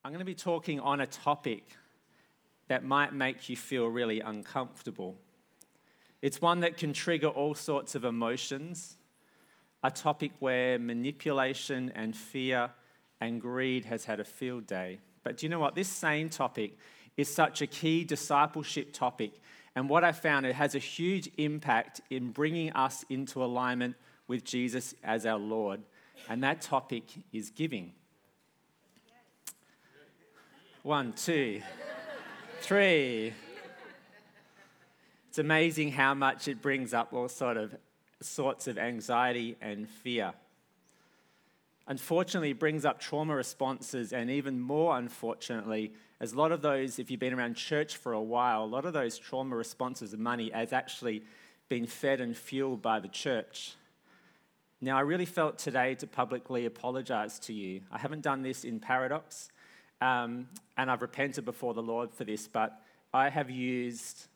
I'm going to be talking on a topic that might make you feel really uncomfortable. It's one that can trigger all sorts of emotions, a topic where manipulation and fear and greed has had a field day. But do you know what? This same topic is such a key discipleship topic, and what I found, it has a huge impact in bringing us into alignment with Jesus as our Lord, and that topic is giving. 1, 2, 3. It's amazing how much it brings up all sorts of anxiety and fear. Unfortunately, it brings up trauma responses, and even more unfortunately, as a lot of those, if you've been around church for a while, a lot of those trauma responses of money has actually been fed and fueled by the church. Now, I really felt today to publicly apologize to you. I haven't done this in Paradox, and I've repented before the Lord for this, but I have used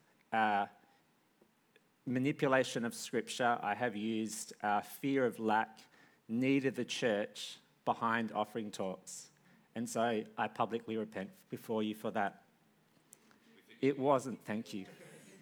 manipulation of Scripture. I have used fear of lack, need of the church behind offering talks. And so I publicly repent before you for that. It wasn't, thank you.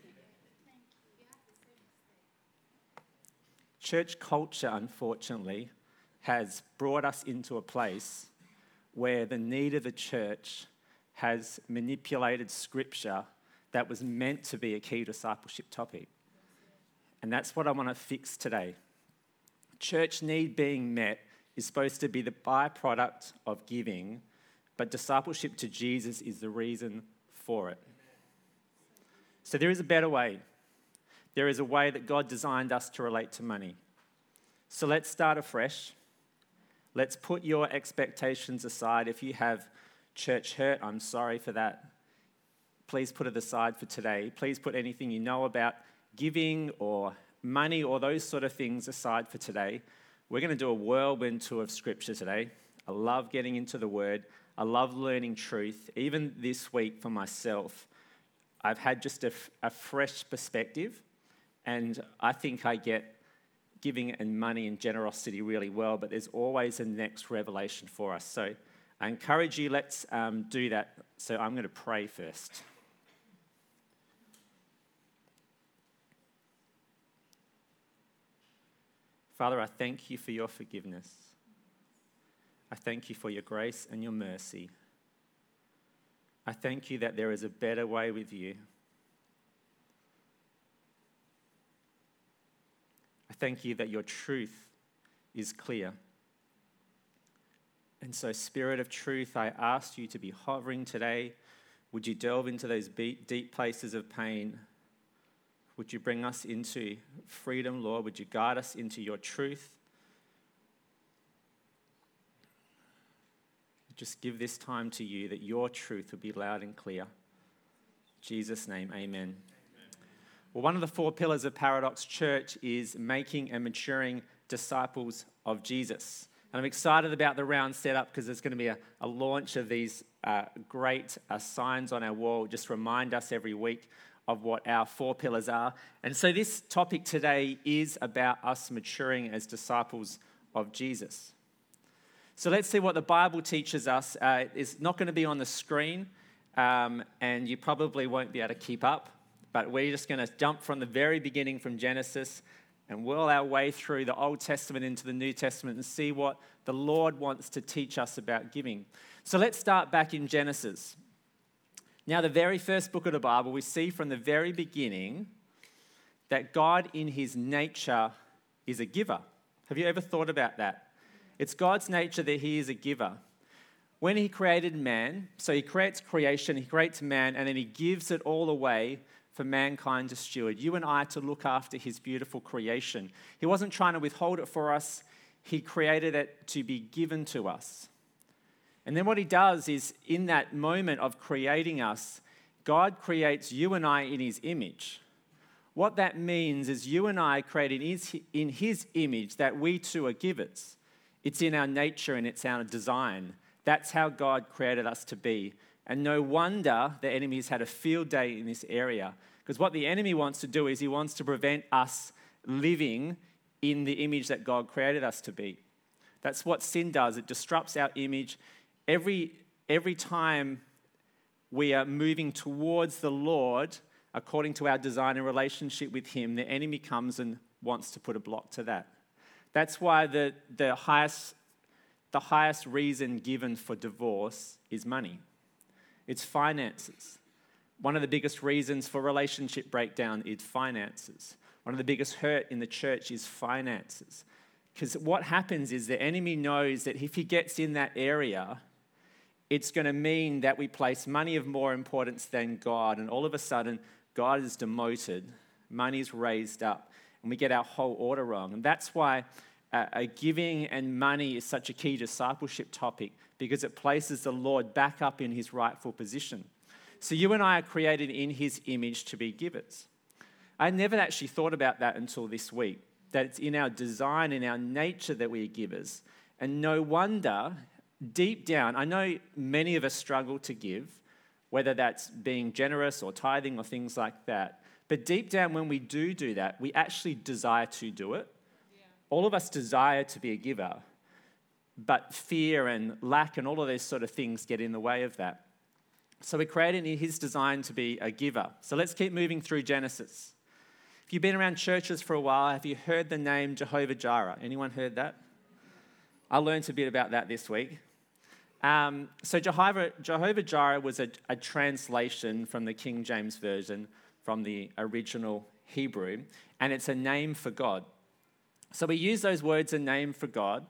Church culture, unfortunately, has brought us into a place where the need of the church has manipulated Scripture that was meant to be a key discipleship topic. And that's what I want to fix today. Church need being met is supposed to be the byproduct of giving, but discipleship to Jesus is the reason for it. So there is a better way. There is a way that God designed us to relate to money. So let's start afresh. Let's put your expectations aside. If you have church hurt, I'm sorry for that. Please put it aside for today. Please put anything you know about giving or money or those sort of things aside for today. We're going to do a whirlwind tour of Scripture today. I love getting into the Word. I love learning truth. Even this week for myself, I've had just a fresh perspective, and I think I get giving and money and generosity really well, but there's always a next revelation for us. So I encourage you, let's do that. So I'm going to pray first. Father, I thank you for your forgiveness. I thank you for your grace and your mercy. I thank you that there is a better way with you. I thank you that your truth is clear. And so, Spirit of truth, I ask you to be hovering today. Would you delve into those deep places of pain? Would you bring us into freedom, Lord? Would you guide us into your truth? Just give this time to you that your truth would be loud and clear. In Jesus' name, amen. Well, one of the 4 pillars of Paradox Church is making and maturing disciples of Jesus. And I'm excited about the round setup because there's going to be a launch of these great signs on our wall. Just remind us every week of what our 4 pillars are. And so this topic today is about us maturing as disciples of Jesus. So let's see what the Bible teaches us. It's not going to be on the screen, and you probably won't be able to keep up, but we're just going to jump from the very beginning from Genesis and whirl our way through the Old Testament into the New Testament and see what the Lord wants to teach us about giving. So let's start back in Genesis. Now, the very first book of the Bible, we see from the very beginning that God in his nature is a giver. Have you ever thought about that? It's God's nature that he is a giver. When he created man, so he creates creation, he creates man, and then he gives it all away for mankind to steward. You and I to look after his beautiful creation. He wasn't trying to withhold it for us. He created it to be given to us. And then what he does is, in that moment of creating us, God creates you and I in his image. What that means is you and I created in his image, that we too are givers. It's in our nature and it's our design. That's how God created us to be. And no wonder the enemy's had a field day in this area. Because what the enemy wants to do is he wants to prevent us living in the image that God created us to be. That's what sin does. It disrupts our image. Every every time we are moving towards the Lord, according to our design and relationship with him, the enemy comes and wants to put a block to that. That's why the highest reason given for divorce is money. It's finances. One of the biggest reasons for relationship breakdown is finances. One of the biggest hurt in the church is finances. Because what happens is the enemy knows that if he gets in that area, it's going to mean that we place money of more importance than God, and all of a sudden, God is demoted, money is raised up, and we get our whole order wrong. And that's why giving and money is such a key discipleship topic, because it places the Lord back up in his rightful position. So you and I are created in his image to be givers. I never actually thought about that until this week, that it's in our design, in our nature that we are givers. And no wonder, deep down, I know many of us struggle to give, whether that's being generous or tithing or things like that. But deep down, when we do that, we actually desire to do it. Yeah. All of us desire to be a giver, but fear and lack and all of those sort of things get in the way of that. So we're created in his design to be a giver. So let's keep moving through Genesis. If you've been around churches for a while, have you heard the name Jehovah Jireh? Anyone heard that? I learned a bit about that this week. So Jehovah Jireh was a translation from the King James Version from the original Hebrew, and it's a name for God. So we use those words, a name for God,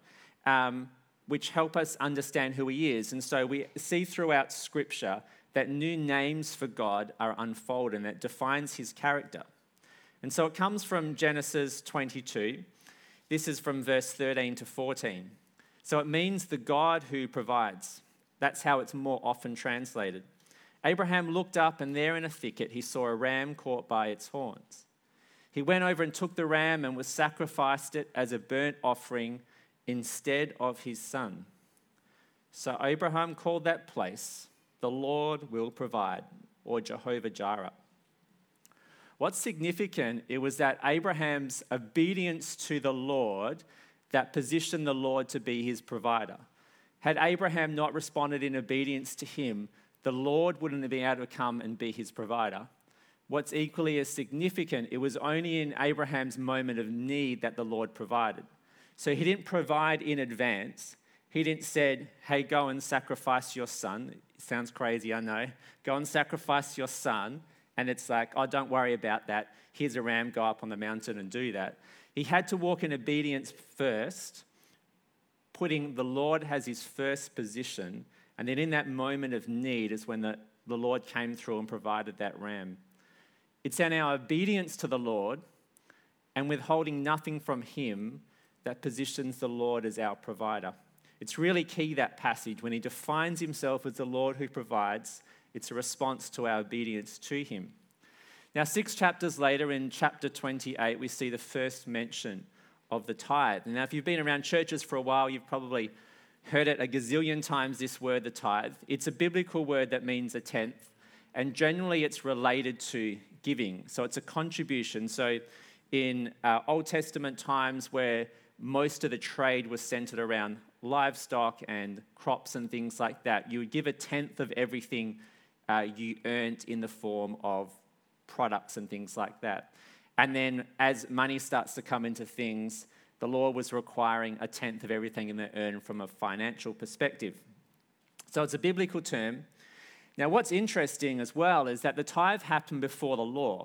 which help us understand who he is. And so we see throughout Scripture that new names for God are unfolded, and that defines his character. And so it comes from Genesis 22. This is from verse 13 to 14. So it means the God who provides. That's how it's more often translated. Abraham looked up, and there in a thicket he saw a ram caught by its horns. He went over and took the ram and sacrificed it as a burnt offering instead of his son. So Abraham called that place, the Lord will provide, or Jehovah Jireh. What's significant, it was that Abraham's obedience to the Lord that positioned the Lord to be his provider. Had Abraham not responded in obedience to him, the Lord wouldn't have been able to come and be his provider. What's equally as significant, it was only in Abraham's moment of need that the Lord provided. So he didn't provide in advance. He didn't say, hey, go and sacrifice your son. It sounds crazy, I know. Go and sacrifice your son. And it's like, oh, don't worry about that. Here's a ram, go up on the mountain and do that. He had to walk in obedience first, putting the Lord as his first position. And then in that moment of need is when the Lord came through and provided that ram. It's in our obedience to the Lord and withholding nothing from him that positions the Lord as our provider. It's really key, that passage. When he defines himself as the Lord who provides, it's a response to our obedience to him. Now, 6 chapters later, in chapter 28, we see the first mention of the tithe. Now, if you've been around churches for a while, you've probably heard it a gazillion times, this word, the tithe. It's a biblical word that means a tenth, and generally it's related to giving. So it's a contribution. So in Old Testament times, where most of the trade was centered around livestock and crops and things like that, you would give a tenth of everything you earned in the form of products and things like that. And then as money starts to come into things, the law was requiring a tenth of everything they earned from a financial perspective. So it's a biblical term. Now, what's interesting as well is that the tithe happened before the law.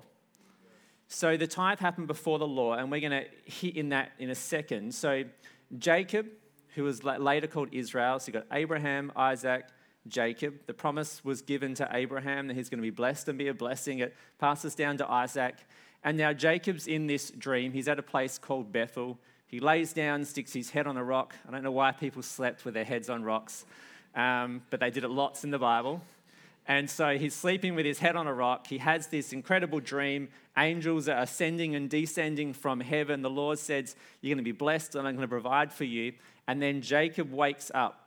So the tithe happened before the law, and we're going to hit in that in a second. So Jacob, who was later called Israel, so you've got Abraham, Isaac, Jacob. The promise was given to Abraham that he's going to be blessed and be a blessing. It passes down to Isaac. And now Jacob's in this dream. He's at a place called Bethel. He lays down, sticks his head on a rock. I don't know why people slept with their heads on rocks, but they did it lots in the Bible. And so he's sleeping with his head on a rock. He has this incredible dream. Angels are ascending and descending from heaven. The Lord says, you're going to be blessed and I'm going to provide for you. And then Jacob wakes up.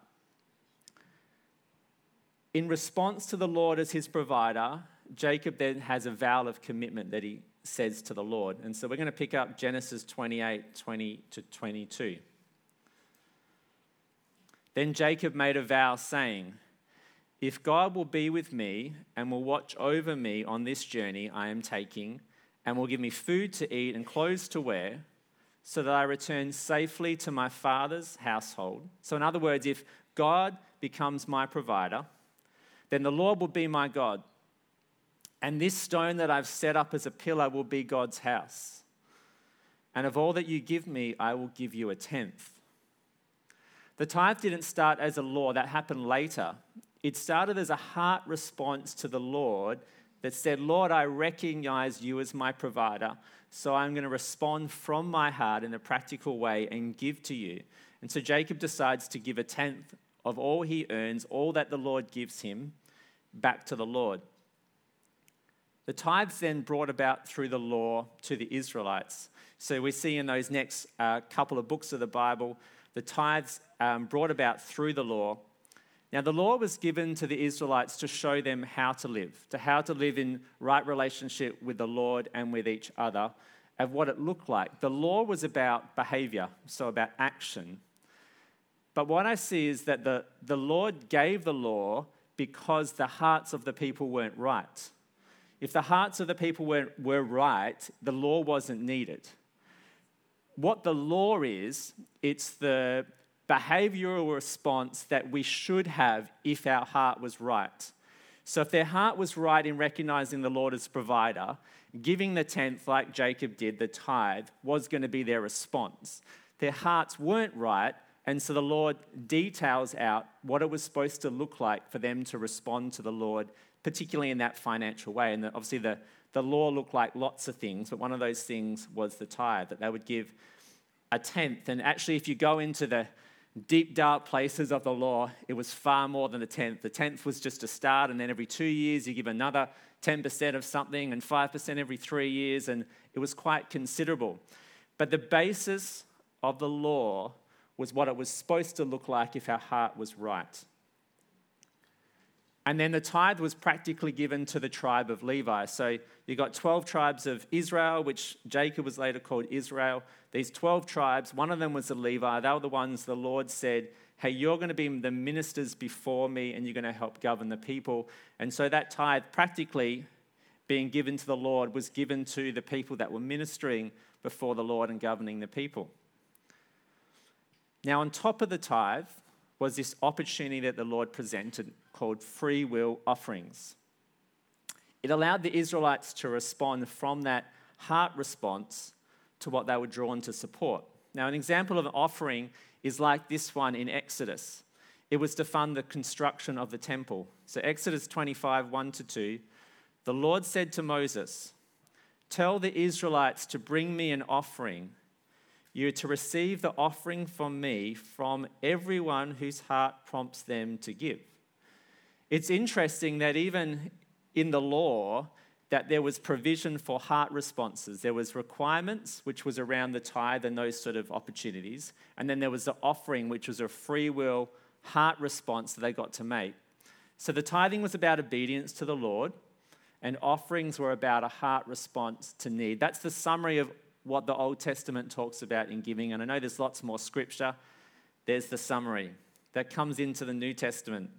In response to the Lord as his provider, Jacob then has a vow of commitment that he says to the Lord. And so we're going to pick up Genesis 28, 20 to 22. Then Jacob made a vow saying, If God will be with me and will watch over me on this journey I am taking and will give me food to eat and clothes to wear so that I return safely to my Father's household. So in other words, if God becomes my provider, then the Lord will be my God. And this stone that I've set up as a pillar will be God's house. And of all that you give me, I will give you a tenth. The tithe didn't start as a law, that happened later. It started as a heart response to the Lord that said, Lord, I recognize you as my provider, so I'm going to respond from my heart in a practical way and give to you. And so Jacob decides to give a tenth of all he earns, all that the Lord gives him, back to the Lord. The tithes then brought about through the law to the Israelites. So we see in those next couple of books of the Bible, the tithes brought about through the law. Now, the law was given to the Israelites to show them how to live in right relationship with the Lord and with each other, of what it looked like. The law was about behavior, so about action. But what I see is that the Lord gave the law because the hearts of the people weren't right. If the hearts of the people were right, the law wasn't needed. What the law is, it's the behavioral response that we should have if our heart was right. So if their heart was right in recognizing the Lord as provider, giving the tenth like Jacob did, the tithe, was going to be their response. Their hearts weren't right, and so the Lord details out what it was supposed to look like for them to respond to the Lord, particularly in that financial way. And obviously the law looked like lots of things, but one of those things was the tithe, that they would give a tenth. And actually, if you go into the deep, dark places of the law, it was far more than a tenth. The tenth was just a start, and then every 2 years you give another 10% of something, and 5% every 3 years, and it was quite considerable. But the basis of the law was what it was supposed to look like if our heart was right. And then the tithe was practically given to the tribe of Levi. So you got 12 tribes of Israel, which Jacob was later called Israel. These 12 tribes, one of them was the Levi. They were the ones the Lord said, hey, you're going to be the ministers before me and you're going to help govern the people. And so that tithe practically being given to the Lord was given to the people that were ministering before the Lord and governing the people. Now on top of the tithe was this opportunity that the Lord presented called free will offerings. It allowed the Israelites to respond from that heart response to what they were drawn to support. Now, an example of an offering is like this one in Exodus. It was to fund the construction of the temple. So Exodus 25, 1-2, the Lord said to Moses, tell the Israelites to bring me an offering. You are to receive the offering from me from everyone whose heart prompts them to give. It's interesting that even in the law, that there was provision for heart responses. There was requirements, which was around the tithe and those sort of opportunities. And then there was the offering, which was a free will heart response that they got to make. So the tithing was about obedience to the Lord, and offerings were about a heart response to need. That's the summary of what the Old Testament talks about in giving. And I know there's lots more scripture. There's the summary that comes into the New Testament.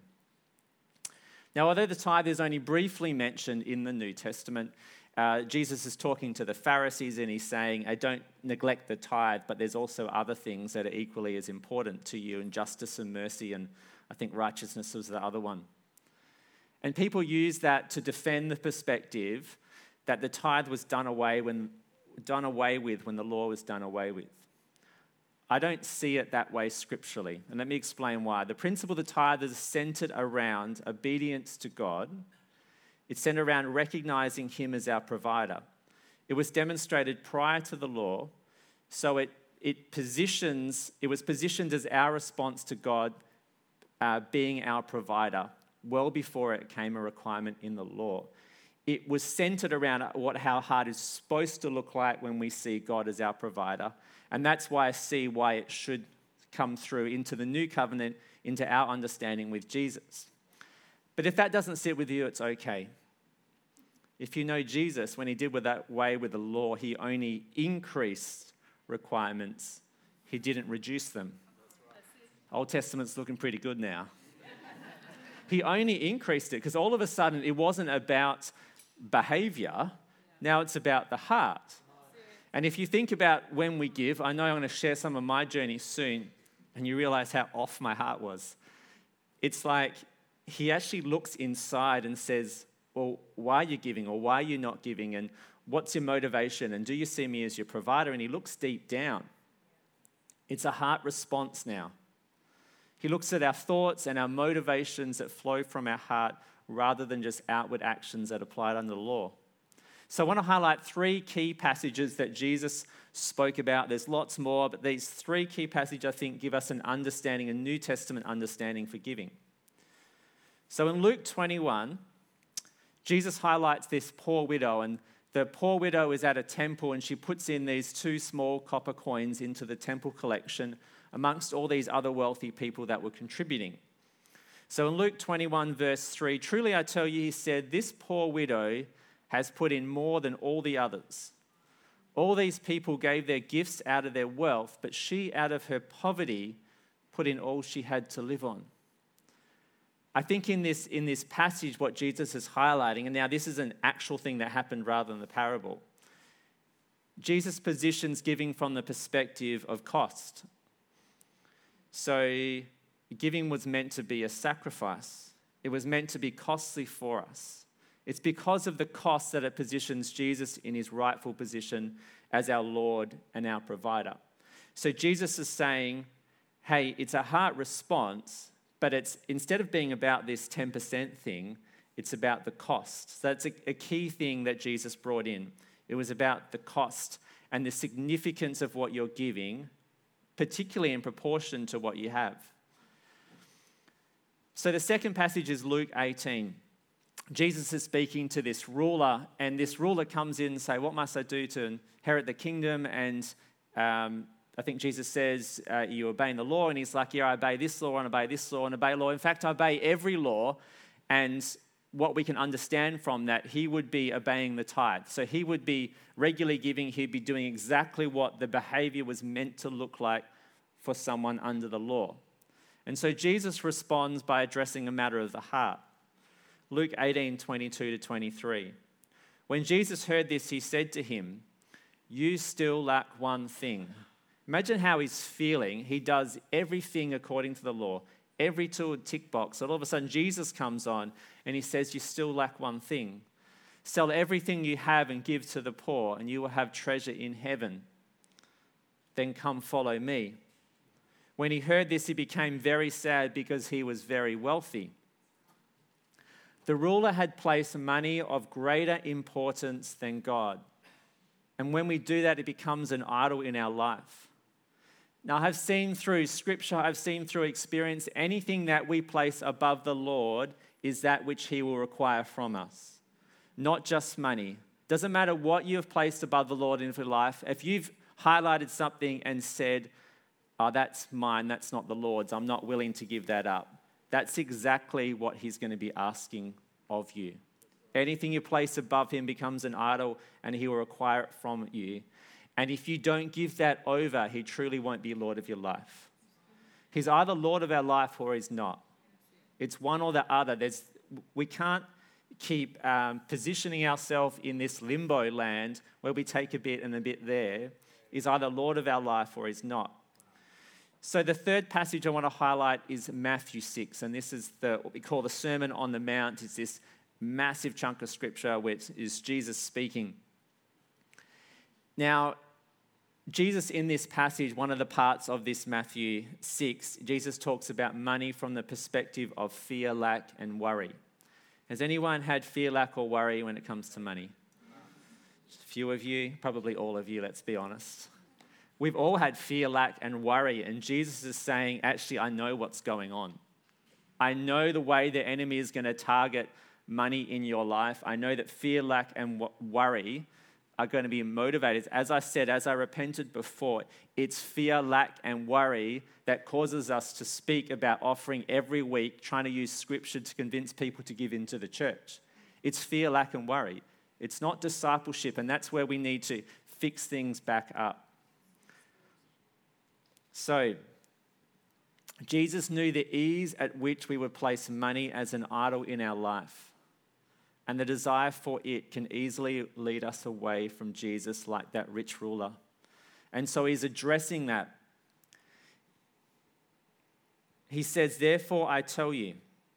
Now, although the tithe is only briefly mentioned in the New Testament, Jesus is talking to the Pharisees and he's saying, don't neglect the tithe, but there's also other things that are equally as important to you, and justice and mercy, and I think righteousness was the other one. And people use that to defend the perspective that the tithe was done away with when the law was done away with. I don't see it that way scripturally, and let me explain why. The principle of the tithe is centered around obedience to God. It's centered around recognizing Him as our provider. It was demonstrated prior to the law, so it was positioned as our response to God being our provider well before it became a requirement in the law. It was centered around what our heart is supposed to look like when we see God as our provider. And that's why I see why it should come through into the new covenant, into our understanding with Jesus. But if that doesn't sit with you, it's okay. If you know Jesus, when he did with that way with the law, he only increased requirements. He didn't reduce them. Old Testament's looking pretty good now. He only increased it because all of a sudden it wasn't about behavior. Now it's about the heart. And if you think about when we give, I know I'm going to share some of my journey soon, and you realize how off my heart was. It's like he actually looks inside and says, well, why are you giving, or why are you not giving, and what's your motivation, and do you see me as your provider? And he looks deep down. It's a heart response now. He looks at our thoughts and our motivations that flow from our heart rather than just outward actions that applied under the law. So I want to highlight 3 key passages that Jesus spoke about. There's lots more, but these 3 key passages, I think, give us an understanding, a New Testament understanding for giving. So in Luke 21, Jesus highlights this poor widow, and the poor widow is at a temple, and she puts in these 2 small copper coins into the temple collection amongst all these other wealthy people that were contributing. So in Luke 21, verse 3, truly I tell you, he said, this poor widow has put in more than all the others. All these people gave their gifts out of their wealth, but she, out of her poverty, put in all she had to live on. I think in this passage, what Jesus is highlighting, and now this is an actual thing that happened rather than the parable, Jesus positions giving from the perspective of cost. So giving was meant to be a sacrifice. It was meant to be costly for us. It's because of the cost that it positions Jesus in his rightful position as our Lord and our provider. So Jesus is saying, hey, it's a heart response, but it's instead of being about this 10% thing, it's about the cost. So that's a key thing that Jesus brought in. It was about the cost and the significance of what you're giving, particularly in proportion to what you have. So the second passage is Luke 18. Jesus is speaking to this ruler, and this ruler comes in and says, what must I do to inherit the kingdom? And I think Jesus says, you obeying the law? And he's like, yeah, I obey this law and obey this law and obey law. In fact, I obey every law. And what we can understand from that, he would be obeying the tithe. So he would be regularly giving. He'd be doing exactly what the behavior was meant to look like for someone under the law. And so Jesus responds by addressing a matter of the heart. Luke 18:22-23. When Jesus heard this, he said to him, you still lack one thing. Imagine how he's feeling. He does everything according to the law, every tick box. And all of a sudden, Jesus comes on and he says, you still lack one thing. Sell everything you have and give to the poor, and you will have treasure in heaven. Then come follow me. When he heard this, he became very sad because he was very wealthy. The ruler had placed money of greater importance than God. And when we do that, it becomes an idol in our life. Now, I've seen through Scripture, I've seen through experience, anything that we place above the Lord is that which he will require from us. Not just money. Doesn't matter what you have placed above the Lord in your life. If you've highlighted something and said, oh, that's mine, that's not the Lord's, I'm not willing to give that up. That's exactly what he's going to be asking of you. Anything you place above him becomes an idol, and he will require it from you. And if you don't give that over, he truly won't be Lord of your life. He's either Lord of our life or he's not. It's one or the other. We can't keep positioning ourselves in this limbo land where we take a bit and a bit there. He's either Lord of our life or he's not. So the third passage I want to highlight is Matthew 6, and this is what we call the Sermon on the Mount. It's this massive chunk of scripture which is Jesus speaking. Now, Jesus in this passage, one of the parts of this Matthew 6, Jesus talks about money from the perspective of fear, lack, and worry. Has anyone had fear, lack, or worry when it comes to money? A few of you, probably all of you, let's be honest. We've all had fear, lack, and worry, and Jesus is saying, actually, I know what's going on. I know the way the enemy is going to target money in your life. I know that fear, lack, and worry are going to be motivators. As I said, as I repented before, it's fear, lack, and worry that causes us to speak about offering every week, trying to use scripture to convince people to give into the church. It's fear, lack, and worry. It's not discipleship, and that's where we need to fix things back up. So, Jesus knew the ease at which we would place money as an idol in our life. And the desire for it can easily lead us away from Jesus like that rich ruler. And so he's addressing that. He says, therefore I tell you.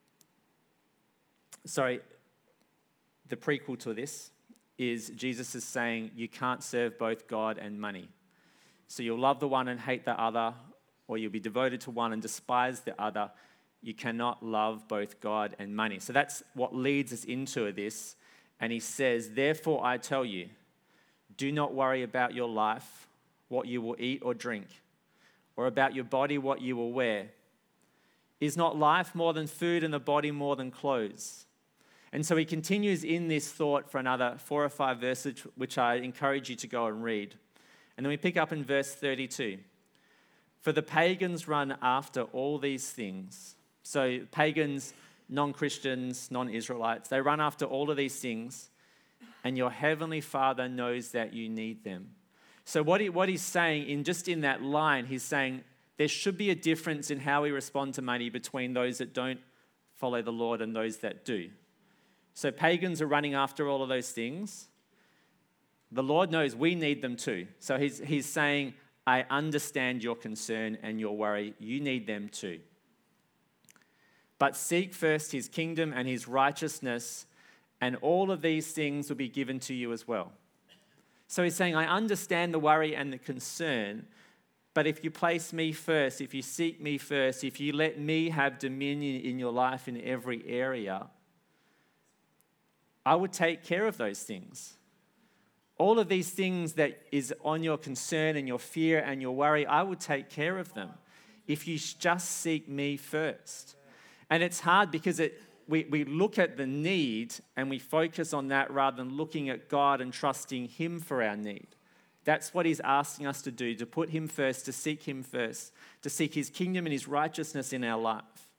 The prequel to this is Jesus is saying you can't serve both God and money. So you'll love the one and hate the other, or you'll be devoted to one and despise the other. You cannot love both God and money. So that's what leads us into this. And he says, therefore I tell you, do not worry about your life, what you will eat or drink, or about your body, what you will wear. Is not life more than food and the body more than clothes? And so he continues in this thought for another 4 or 5 verses, which I encourage you to go and read. And then we pick up in verse 32. For the pagans run after all these things. So pagans, non-Christians, non-Israelites, they run after all of these things, and your heavenly Father knows that you need them. So what he's saying, in that line, he's saying there should be a difference in how we respond to money between those that don't follow the Lord and those that do. So pagans are running after all of those things. The Lord knows we need them too. So he's saying, I understand your concern and your worry. You need them too. But seek first his kingdom and his righteousness, and all of these things will be given to you as well. So he's saying, I understand the worry and the concern, but if you place me first, if you seek me first, if you let me have dominion in your life in every area, I would take care of those things. All of these things that is on your concern and your fear and your worry, I would take care of them if you just seek me first. And it's hard because we look at the need and we focus on that rather than looking at God and trusting him for our need. That's what he's asking us to do, to put him first, to seek him first, to seek his kingdom and his righteousness in our life.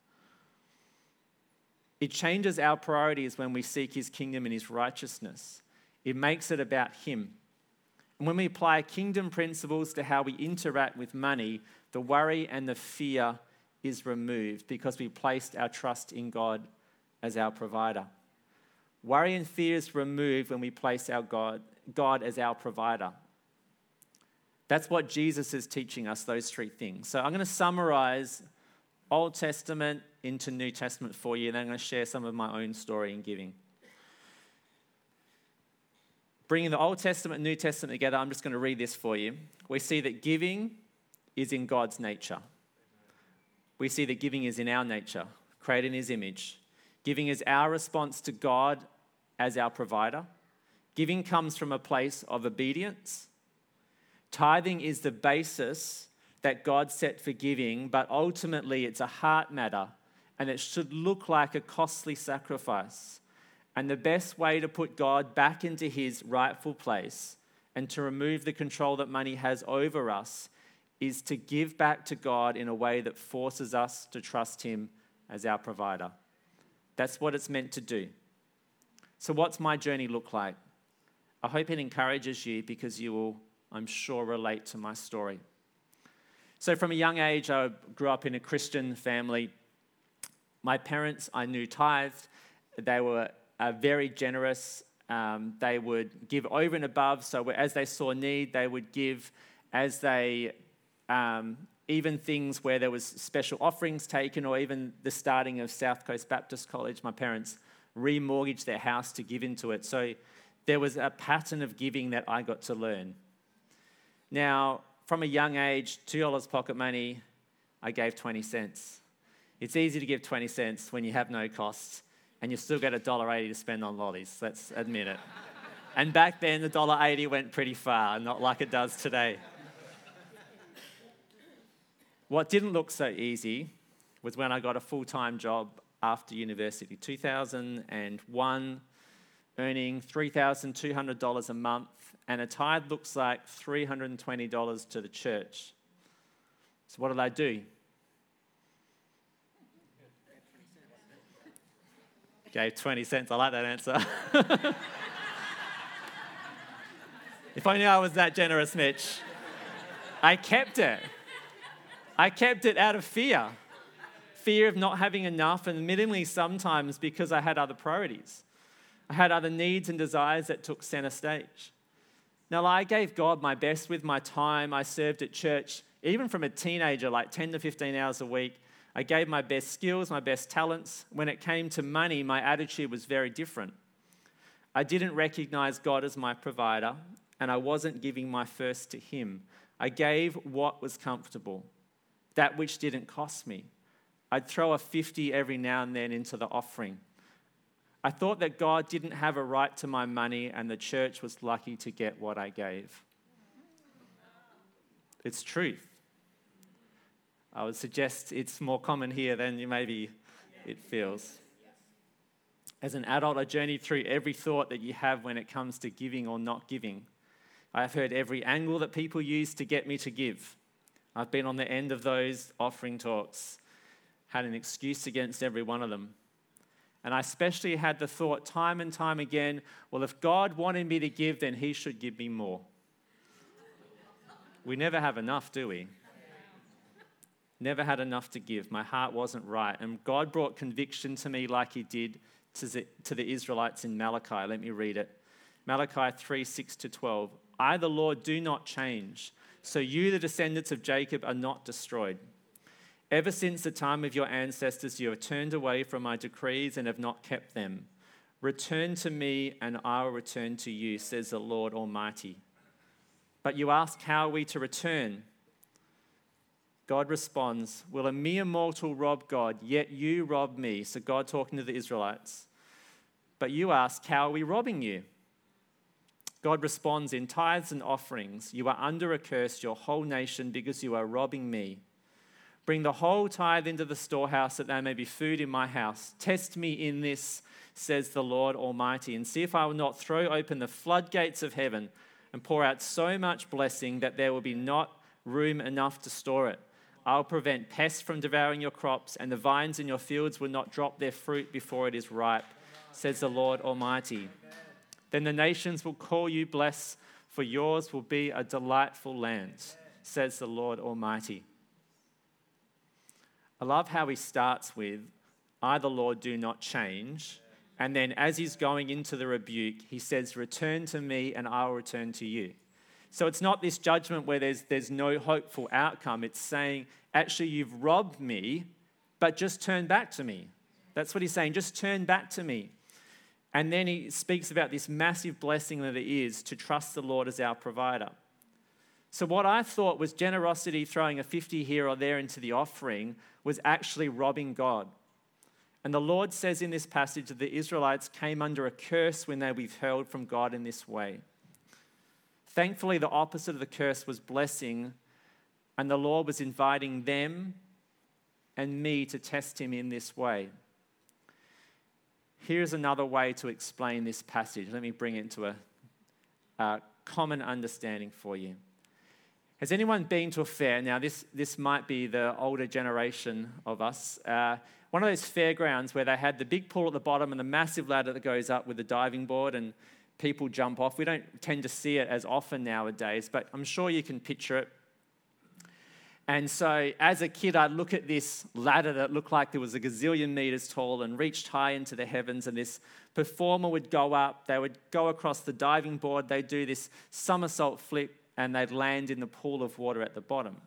It changes our priorities when we seek his kingdom and his righteousness. It makes it about him. And when we apply kingdom principles to how we interact with money, the worry and the fear is removed because we placed our trust in God as our provider. Worry and fear is removed when we place our God as our provider. That's what Jesus is teaching us, those 3 things. So I'm going to summarize Old Testament into New Testament for you, and then I'm going to share some of my own story in giving. Bringing the Old Testament and New Testament together, I'm just going to read this for you. We see that giving is in God's nature. We see that giving is in our nature, created in his image. Giving is our response to God as our provider. Giving comes from a place of obedience. Tithing is the basis that God set for giving, but ultimately it's a heart matter, and it should look like a costly sacrifice. And the best way to put God back into his rightful place and to remove the control that money has over us is to give back to God in a way that forces us to trust him as our provider. That's what it's meant to do. So what's my journey look like? I hope it encourages you because you will, I'm sure, relate to my story. So from a young age, I grew up in a Christian family. My parents, I knew, tithed. They were very generous. They would give over and above. So as they saw need, they would give. As they, even things where there was special offerings taken, or even the starting of South Coast Baptist College, my parents remortgaged their house to give into it. So there was a pattern of giving that I got to learn. Now, from a young age, $2 pocket money, I gave 20 cents. It's easy to give 20 cents when you have no costs, and you still get $1.80 to spend on lollies, let's admit it. And back then, the $1.80 went pretty far, not like it does today. What didn't look so easy was when I got a full-time job after university, 2001, earning $3,200 a month, and a tithe looks like $320 to the church. So what did I do? Gave 20 cents. I like that answer. If I knew I was that generous, Mitch. I kept it. I kept it out of fear. fear of not having enough, and admittedly sometimes because I had other priorities. I had other needs and desires that took center stage. Now, I gave God my best with my time. I served at church, even from a teenager, like 10 to 15 hours a week. I gave my best skills, my best talents. When it came to money, my attitude was very different. I didn't recognize God as my provider, and I wasn't giving my first to Him. I gave what was comfortable, that which didn't cost me. I'd throw a 50 every now and then into the offering. I thought that God didn't have a right to my money and the church was lucky to get what I gave. It's truth. I would suggest it's more common here than maybe it feels. As an adult, I journeyed through every thought that you have when it comes to giving or not giving. I have heard every angle that people use to get me to give. I've been on the end of those offering talks, had an excuse against every one of them. And I especially had the thought time and time again, well, if God wanted me to give, then He should give me more. We never have enough, do we? Never had enough to give. My heart wasn't right. And God brought conviction to me like He did to the Israelites in Malachi. Let me read it. Malachi 3:6-12. I, the Lord, do not change. So you, the descendants of Jacob, are not destroyed. Ever since the time of your ancestors, you have turned away from my decrees and have not kept them. Return to me and I will return to you, says the Lord Almighty. But you ask, how are we to return? God responds, will a mere mortal rob God, yet you rob me? So God talking to the Israelites. But you ask, how are we robbing you? God responds, in tithes and offerings, you are under a curse, your whole nation, because you are robbing me. Bring the whole tithe into the storehouse that there may be food in my house. Test me in this, says the Lord Almighty, and see if I will not throw open the floodgates of heaven and pour out so much blessing that there will be not room enough to store it. I will prevent pests from devouring your crops, and the vines in your fields will not drop their fruit before it is ripe, says the Lord Almighty. Then the nations will call you blessed, for yours will be a delightful land, says the Lord Almighty. I love how he starts with, I, the Lord, do not change. And then as he's going into the rebuke, he says, return to me and I will return to you. So it's not this judgment where there's no hopeful outcome. It's saying, actually, you've robbed me, but just turn back to me. That's what he's saying, just turn back to me. And then he speaks about this massive blessing that it is to trust the Lord as our provider. So what I thought was generosity, throwing a 50 here or there into the offering, was actually robbing God. And the Lord says in this passage that the Israelites came under a curse when they withheld from God in this way. Thankfully, the opposite of the curse was blessing, and the Lord was inviting them and me to test him in this way. Here's another way to explain this passage. Let me bring it into a common understanding for you. Has anyone been to a fair? Now, this might be the older generation of us. One of those fairgrounds where they had the big pool at the bottom and the massive ladder that goes up with the diving board and people jump off. We don't tend to see it as often nowadays, but I'm sure you can picture it. And so as a kid, I'd look at this ladder that looked like there was a gazillion meters tall and reached high into the heavens, and this performer would go up, they would go across the diving board, they'd do this somersault flip, and they'd land in the pool of water at the bottom.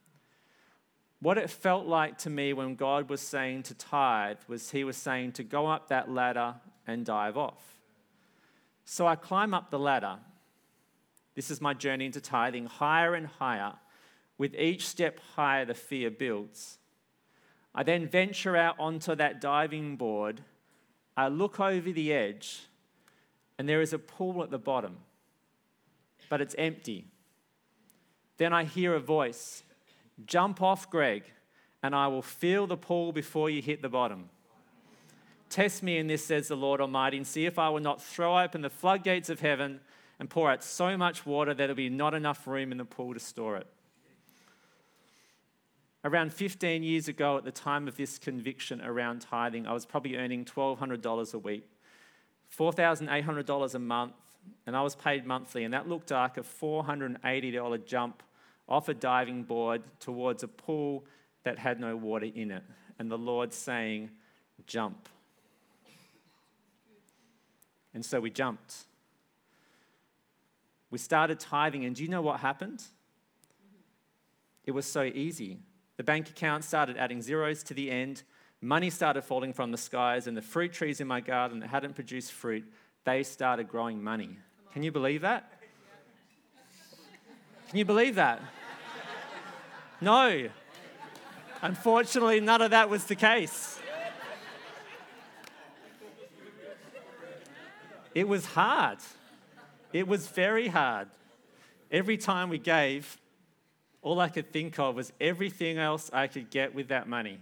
What it felt like to me when God was saying to tithe was he was saying to go up that ladder and dive off. So I climb up the ladder. This is my journey into tithing, higher and higher. With each step higher, the fear builds. I then venture out onto that diving board. I look over the edge, and there is a pool at the bottom, but it's empty. Then I hear a voice, jump off, Greg, and I will fill the pool before you hit the bottom. Test me in this, says the Lord Almighty, and see if I will not throw open the floodgates of heaven and pour out so much water that there will be not enough room in the pool to store it. Around 15 years ago, at the time of this conviction around tithing, I was probably earning $1,200 a week, $4,800 a month, and I was paid monthly, and that looked like a $480 jump off a diving board towards a pool that had no water in it. and the Lord saying, jump. And so we jumped. We started tithing, and do you know what happened? It was so easy. The bank account started adding zeros to the end. Money started falling from the skies, and the fruit trees in my garden that hadn't produced fruit, they started growing money. Can you believe that? Can you believe that? No. Unfortunately, none of that was the case. It was hard. It was very hard. Every time we gave, all I could think of was everything else I could get with that money.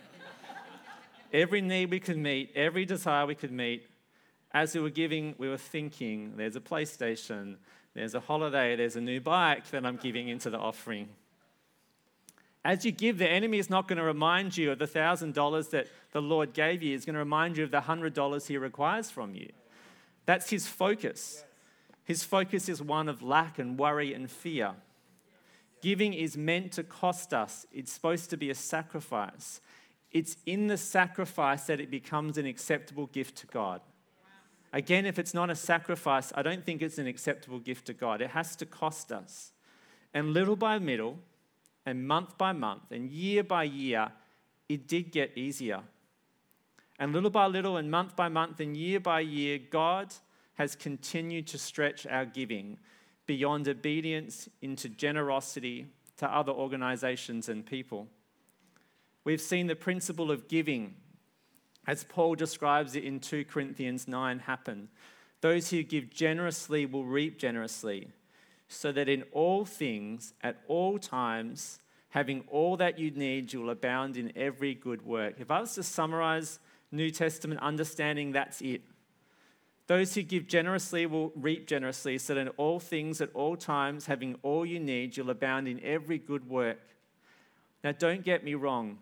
Every need we could meet, every desire we could meet. As we were giving, we were thinking, there's a PlayStation, there's a holiday, there's a new bike that I'm giving into the offering. As you give, the enemy is not going to remind you of the $1,000 that the Lord gave you. He's going to remind you of the $100 he requires from you. That's his focus. His focus is one of lack and worry and fear. Giving is meant to cost us. It's supposed to be a sacrifice. It's in the sacrifice that it becomes an acceptable gift to God. Again, if it's not a sacrifice, I don't think it's an acceptable gift to God. It has to cost us. And little by little, and month by month, and year by year, it did get easier. And little by little, and month by month, and year by year, God has continued to stretch our giving beyond obedience into generosity to other organizations and people. We've seen the principle of giving, as Paul describes it in 2 Corinthians 9, happen. Those who give generously will reap generously, so that in all things, at all times, having all that you need, you will abound in every good work. If I was to summarize New Testament understanding, that's it. Those who give generously will reap generously, so that in all things, at all times, having all you need, you'll abound in every good work. Now, don't get me wrong.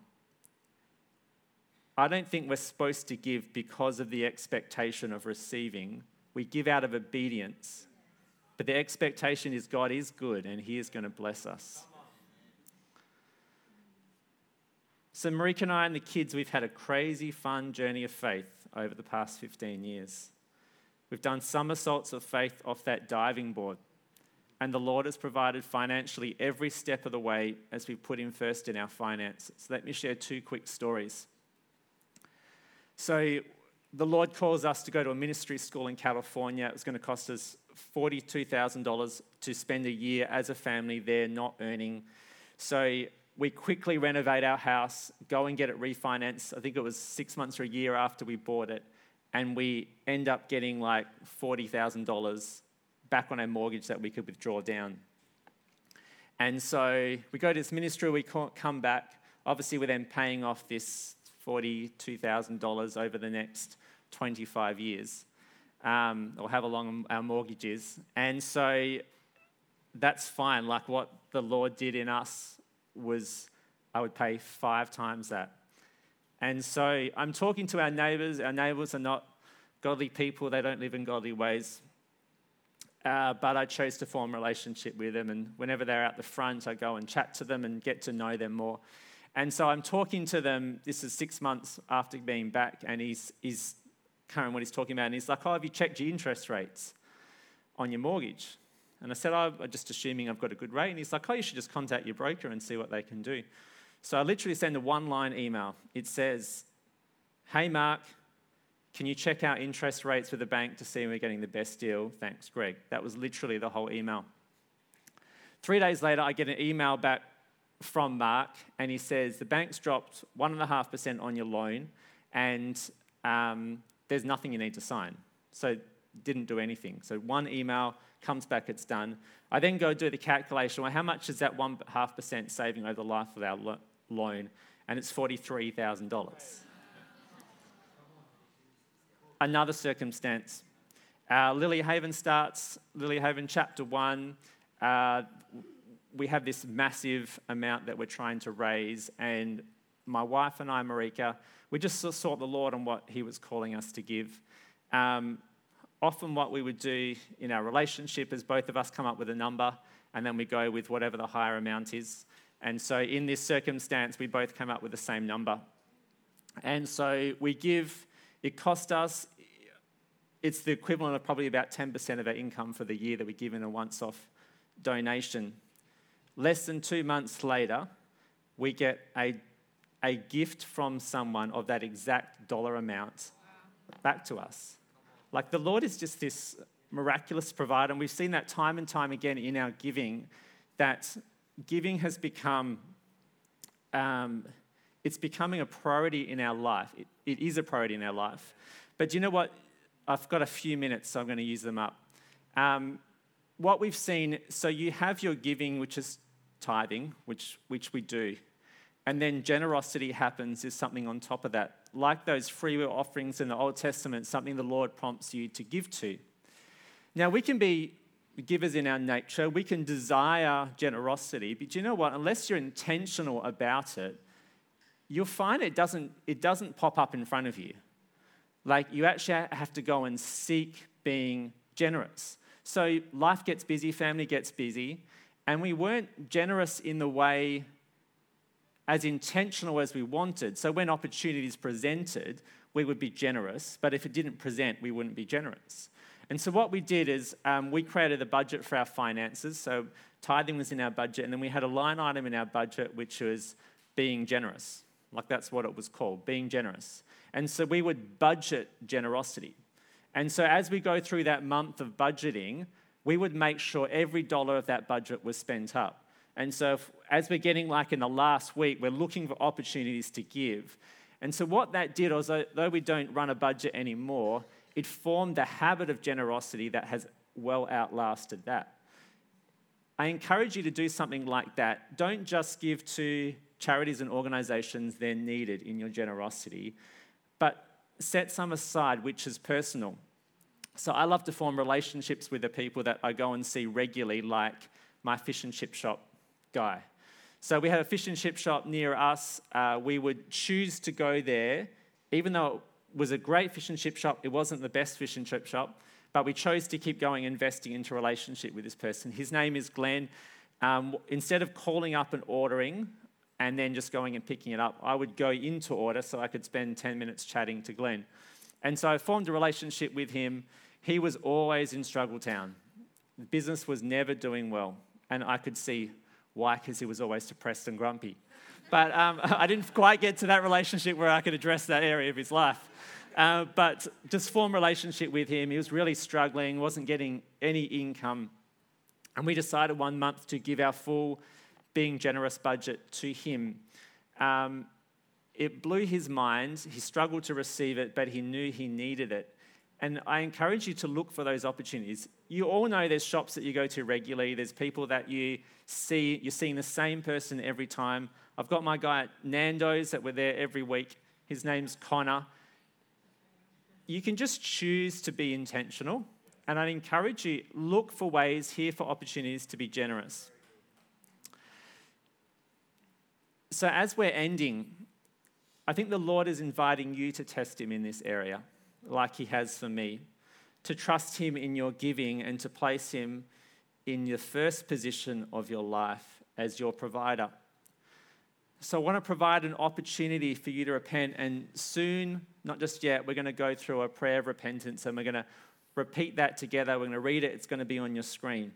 I don't think we're supposed to give because of the expectation of receiving. We give out of obedience. But the expectation is God is good and he is going to bless us. So Marika and I and the kids, we've had a crazy fun journey of faith over the past 15 years. We've done somersaults of faith off that diving board. And the Lord has provided financially every step of the way as we put him first in our finances. Let me share 2 quick stories. So the Lord calls us to go to a ministry school in California. It was going to cost us $42,000 to spend a year as a family there, not earning. So we quickly renovate our house, go and get it refinanced. I think it was 6 months or a year after we bought it. And we end up getting like $40,000 back on our mortgage that we could withdraw down. And so we go to this ministry, we come back. Obviously, we're then paying off this $42,000 over the next 25 years, or however long our mortgage is. And so that's fine. Like what the Lord did in us was I would pay 5 times that. And so I'm talking to our neighbours. Our neighbours are not godly people. They don't live in godly ways. But I chose to form a relationship with them. And whenever they're out the front, I go and chat to them and get to know them more. And so I'm talking to them. This is 6 months after being back. And he's current what he's talking about. And he's like, have you checked your interest rates on your mortgage? And I said, I'm just assuming I've got a good rate. And he's like, you should just contact your broker and see what they can do. So I literally send a 1-line email. It says, hey, Mark, can you check our interest rates with the bank to see if we're getting the best deal? Thanks, Greg. That was literally the whole email. 3 days later, I get an email back from Mark, and he says, the bank's dropped 1.5% on your loan, and there's nothing you need to sign. So didn't do anything. So one email comes back, it's done. I then go do the calculation. Well, how much is that 1.5% saving over the life of our loan? And it's $43,000. Another circumstance. Lily Haven starts, Lily Haven chapter 1. We have this massive amount that we're trying to raise, and my wife and I, Marika, we just sought the Lord on what he was calling us to give. Often what we would do in our relationship is both of us come up with a number, and then we go with whatever the higher amount is. And so in this circumstance, we both came up with the same number. And so we give, it cost us, it's the equivalent of probably about 10% of our income for the year that we give in a once-off donation. Less than 2 months later, we get a gift from someone of that exact dollar amount back to us. Like, the Lord is just this miraculous provider, and we've seen that time and time again in our giving, that giving has become, it's becoming a priority in our life. It is a priority in our life. But do you know what? I've got a few minutes, so I'm going to use them up. What we've seen, so you have your giving, which is tithing, which we do. And then generosity happens is something on top of that. Like those free will offerings in the Old Testament, something the Lord prompts you to give to. Now, we can be givers in our nature. We can desire generosity. But do you know what? Unless you're intentional about it, you'll find it doesn't pop up in front of you. Like, you actually have to go and seek being generous. So life gets busy, family gets busy, and we weren't generous in the way as intentional as we wanted. So when opportunities presented, we would be generous, but if it didn't present, we wouldn't be generous. And so what we did is we created a budget for our finances. So tithing was in our budget, and then we had a line item in our budget which was being generous. Like, that's what it was called, being generous. And so we would budget generosity. And so as we go through that month of budgeting, we would make sure every dollar of that budget was spent up. And so as we're getting like in the last week, we're looking for opportunities to give. And so what that did, although we don't run a budget anymore, it formed a habit of generosity that has well outlasted that. I encourage you to do something like that. Don't just give to charities and organizations, they're needed in your generosity, but set some aside which is personal. So I love to form relationships with the people that I go and see regularly, like my fish and chip shop guy. So we have a fish and chip shop near us. We would choose to go there, even though it was a great fish and chip shop. It wasn't the best fish and chip shop, but we chose to keep going, investing into a relationship with this person. His name is Glenn. Instead of calling up and ordering and then just going and picking it up, I would go in to order so I could spend 10 minutes chatting to Glenn. And so I formed a relationship with him. He was always in struggle town. The business was never doing well, and I could see why, because he was always depressed and grumpy. But I didn't quite get to that relationship where I could address that area of his life. But just form a relationship with him. He was really struggling, wasn't getting any income. And we decided one month to give our full being generous budget to him. It blew his mind. He struggled to receive it, but he knew he needed it. And I encourage you to look for those opportunities. You all know there's shops that you go to regularly. There's people that you see. You're seeing the same person every time. I've got my guy at Nando's that we're there every week. His name's Connor. You can just choose to be intentional. And I encourage you, look for ways here for opportunities to be generous. So as we're ending, I think the Lord is inviting you to test him in this area, like he has for me, to trust him in your giving and to place him in the first position of your life as your provider. So I want to provide an opportunity for you to repent, and soon, not just yet, we're going to go through a prayer of repentance, and we're going to repeat that together. We're going to read it. It's going to be on your screen.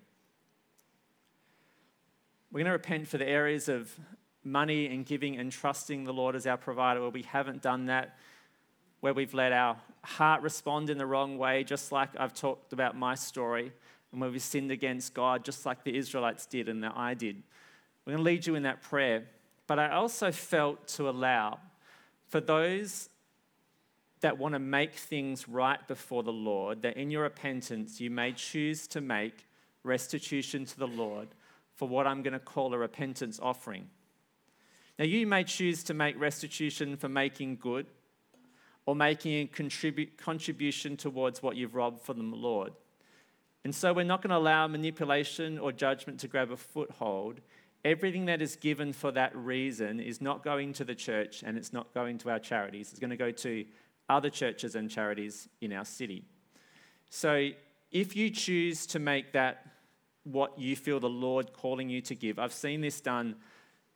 We're going to repent for the areas of money and giving and trusting the Lord as our provider where we haven't done that, where we've let our heart respond in the wrong way, just like I've talked about my story, and where we sinned against God, just like the Israelites did and that I did. We're going to lead you in that prayer. But I also felt to allow for those that want to make things right before the Lord, that in your repentance you may choose to make restitution to the Lord for what I'm going to call a repentance offering. Now, you may choose to make restitution for making good or making a contribution towards what you've robbed from the Lord. And so we're not going to allow manipulation or judgment to grab a foothold. Everything that is given for that reason is not going to the church, and it's not going to our charities. It's going to go to other churches and charities in our city. So if you choose to make that what you feel the Lord calling you to give, I've seen this done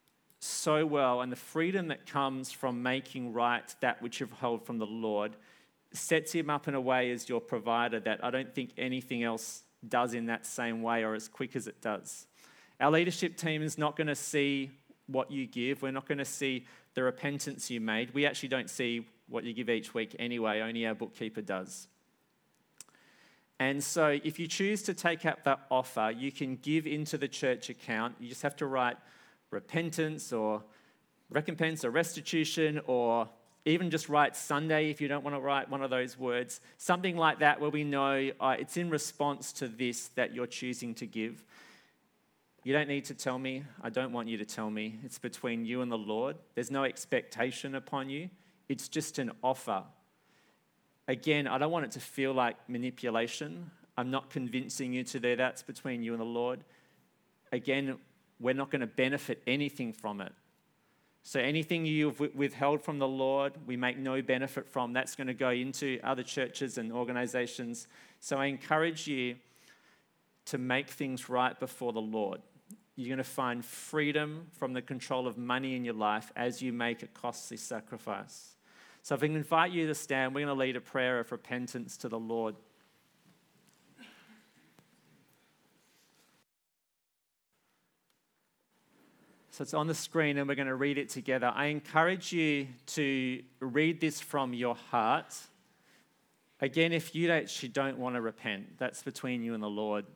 so well, and the freedom that comes from making right that which you've held from the Lord sets him up in a way as your provider that I don't think anything else does in that same way or as quick as it does. Our leadership team is not going to see what you give. We're not going to see the repentance you made. We actually don't see what you give each week anyway. Only our bookkeeper does. And so if you choose to take up that offer, you can give into the church account. You just have to write repentance or recompense or restitution, or even just write Sunday if you don't want to write one of those words. Something like that where we know it's in response to this that you're choosing to give. You don't need to tell me. I don't want you to tell me. It's between you and the Lord. There's no expectation upon you. It's just an offer. Again, I don't want it to feel like manipulation. I'm not convincing you to do that. It's between you and the Lord. Again, we're not going to benefit anything from it. So anything you've withheld from the Lord, we make no benefit from. That's going to go into other churches and organizations. So I encourage you to make things right before the Lord. You're going to find freedom from the control of money in your life as you make a costly sacrifice. So if I can invite you to stand, we're going to lead a prayer of repentance to the Lord. So it's on the screen and we're going to read it together. I encourage you to read this from your heart. Again, if you actually don't want to repent, that's between you and the Lord.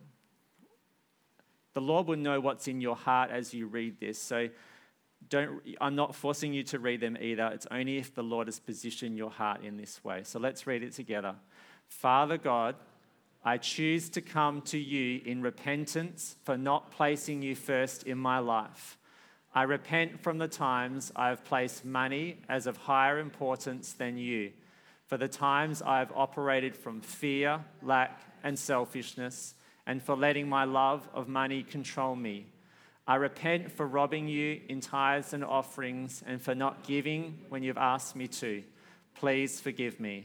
The Lord will know what's in your heart as you read this. So I'm not forcing you to read them either. It's only if the Lord has positioned your heart in this way. So let's read it together. Father God, I choose to come to you in repentance for not placing you first in my life. I repent from the times I have placed money as of higher importance than you, for the times I have operated from fear, lack, and selfishness, and for letting my love of money control me. I repent for robbing you in tithes and offerings and for not giving when you've asked me to. Please forgive me.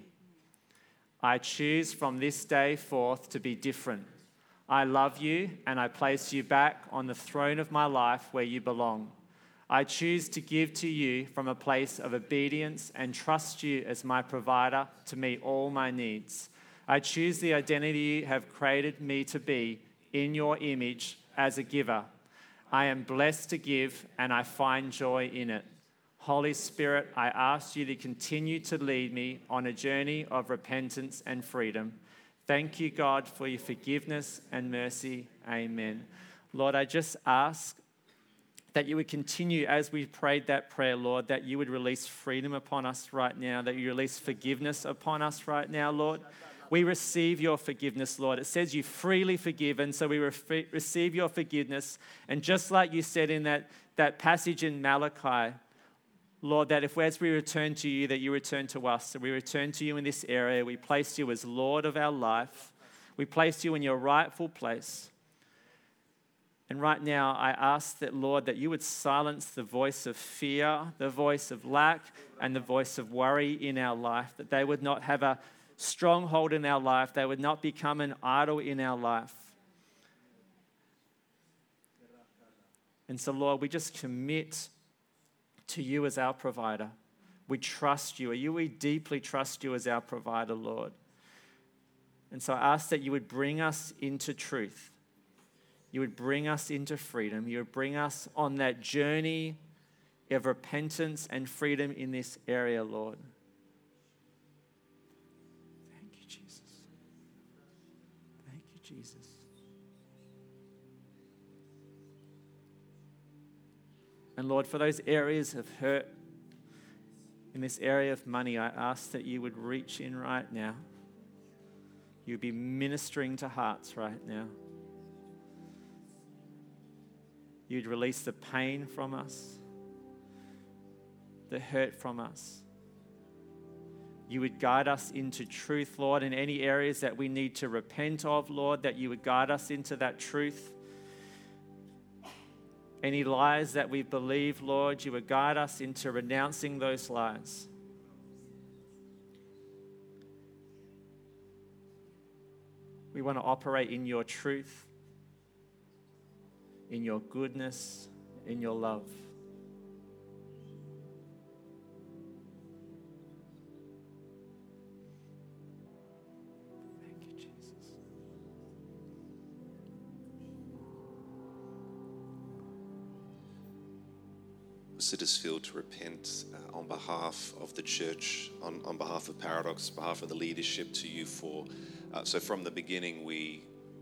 I choose from this day forth to be different. I love you and I place you back on the throne of my life where you belong. I choose to give to you from a place of obedience and trust you as my provider to meet all my needs. I choose the identity you have created me to be in your image as a giver. I am blessed to give and I find joy in it. Holy Spirit, I ask you to continue to lead me on a journey of repentance and freedom. Thank you, God, for your forgiveness and mercy. Amen. Lord, I just ask that you would continue as we prayed that prayer, Lord, that you would release freedom upon us right now, that you release forgiveness upon us right now, Lord. We receive your forgiveness, Lord. It says you freely forgive, and so we receive your forgiveness. And just like you said in that passage in Malachi, Lord, that if as we return to you, that you return to us. So we return to you in this area. We place you as Lord of our life. We place you in your rightful place. And right now, I ask that, Lord, that you would silence the voice of fear, the voice of lack, and the voice of worry in our life, that they would not have a stronghold in our life. They would not become an idol in our life. And so, Lord, we just commit to you as our provider. We trust you. We deeply trust you as our provider, Lord. And so I ask that you would bring us into truth. You would bring us into freedom. You would bring us on that journey of repentance and freedom in this area, Lord. Thank you, Jesus. Thank you, Jesus. And Lord, for those areas of hurt, in this area of money, I ask that you would reach in right now. You'd be ministering to hearts right now. You'd release the pain from us, the hurt from us. You would guide us into truth, Lord, in any areas that we need to repent of, Lord, that you would guide us into that truth. Any lies that we believe, Lord, you would guide us into renouncing those lies. We want to operate in your truth, in your goodness, in your love. Cittisfield to repent on behalf of the church, on behalf of Paradox, on behalf of the leadership to you for. So from the beginning, we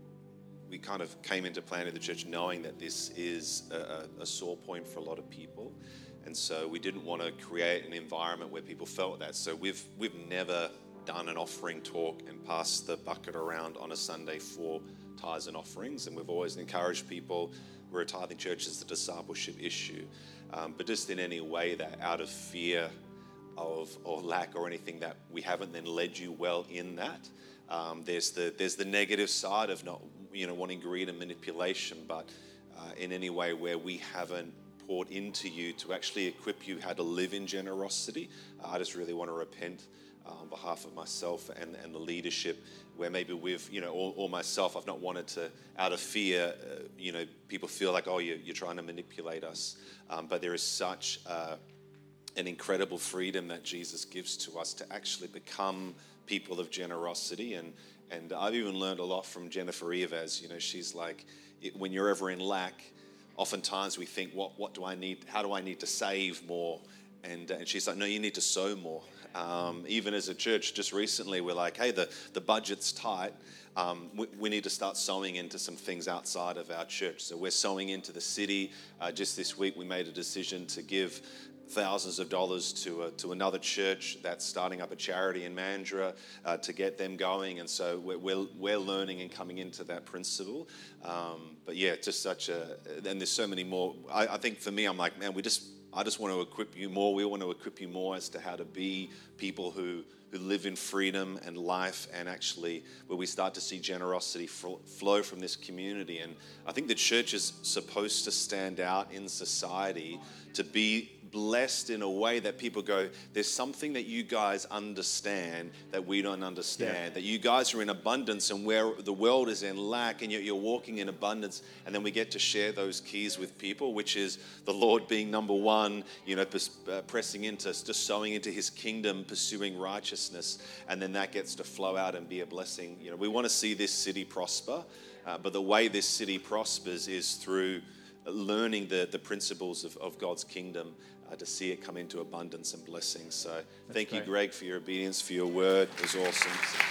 kind of came into planning the church knowing that this is a sore point for a lot of people. And so we didn't want to create an environment where people felt that. So we've never done an offering talk and passed the bucket around on a Sunday for tithes and offerings. And we've always encouraged people, we're a tithing church, it's a discipleship issue. But just in any way that out of fear of or lack or anything that we haven't then led you well in that. There's the negative side of not wanting greed and manipulation, but in any way where we haven't poured into you to actually equip you how to live in generosity. I just really want to repent on behalf of myself and the leadership, where maybe we've, or myself, I've not wanted to, out of fear, people feel like, oh, you're trying to manipulate us. But there is such an incredible freedom that Jesus gives to us to actually become people of generosity. And I've even learned a lot from Jennifer Evaz. She's like, when you're ever in lack, oftentimes we think, what do I need? How do I need to save more? And she's like, no, you need to sow more. Even as a church, just recently, we're like, hey, the budget's tight. We need to start sowing into some things outside of our church. So we're sowing into the city. Just this week, we made a decision to give thousands of dollars to another church that's starting up a charity in Mandurah to get them going. And so we're learning and coming into that principle. But yeah, just such and there's so many more. I think for me, I'm like, man, I just want to equip you more. We want to equip you more as to how to be people who live in freedom and life, and actually where we start to see generosity flow from this community. And I think the church is supposed to stand out in society to be blessed in a way that people go, there's something that you guys understand that we don't understand, that you guys are in abundance and where the world is in lack, and yet you're walking in abundance. And then we get to share those keys with people, which is the Lord being number one, pressing into, just sowing into his kingdom, pursuing righteousness, and then that gets to flow out and be a blessing. We want to see this city prosper, but the way this city prospers is through learning the principles of God's kingdom, to see it come into abundance and blessing. So thank you, Greg, for your obedience, for your word. It was awesome.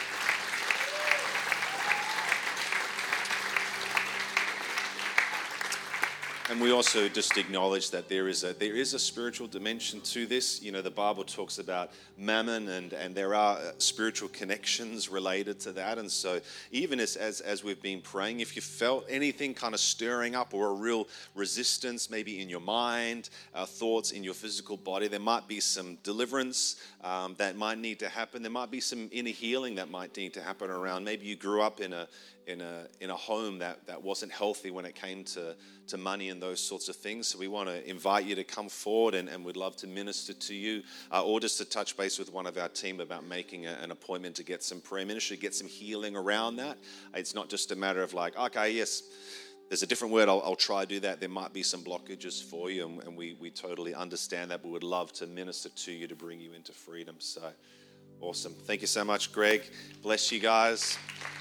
And we also just acknowledge that there is a spiritual dimension to this. The Bible talks about mammon, and there are spiritual connections related to that. And so even as we've been praying, if you felt anything kind of stirring up or a real resistance, maybe in your mind, thoughts in your physical body, there might be some deliverance that might need to happen. There might be some inner healing that might need to happen around. Maybe you grew up in a home that wasn't healthy when it came to money and those sorts of things. So we want to invite you to come forward, and we'd love to minister to you, or just to touch base with one of our team about making an appointment to get some prayer ministry, get some healing around that. It's not just a matter of like, okay, yes, there's a different word, I'll try to do that. There might be some blockages for you, and we totally understand that, but would love to minister to you to bring you into freedom. So awesome. Thank you so much, Greg. Bless you guys.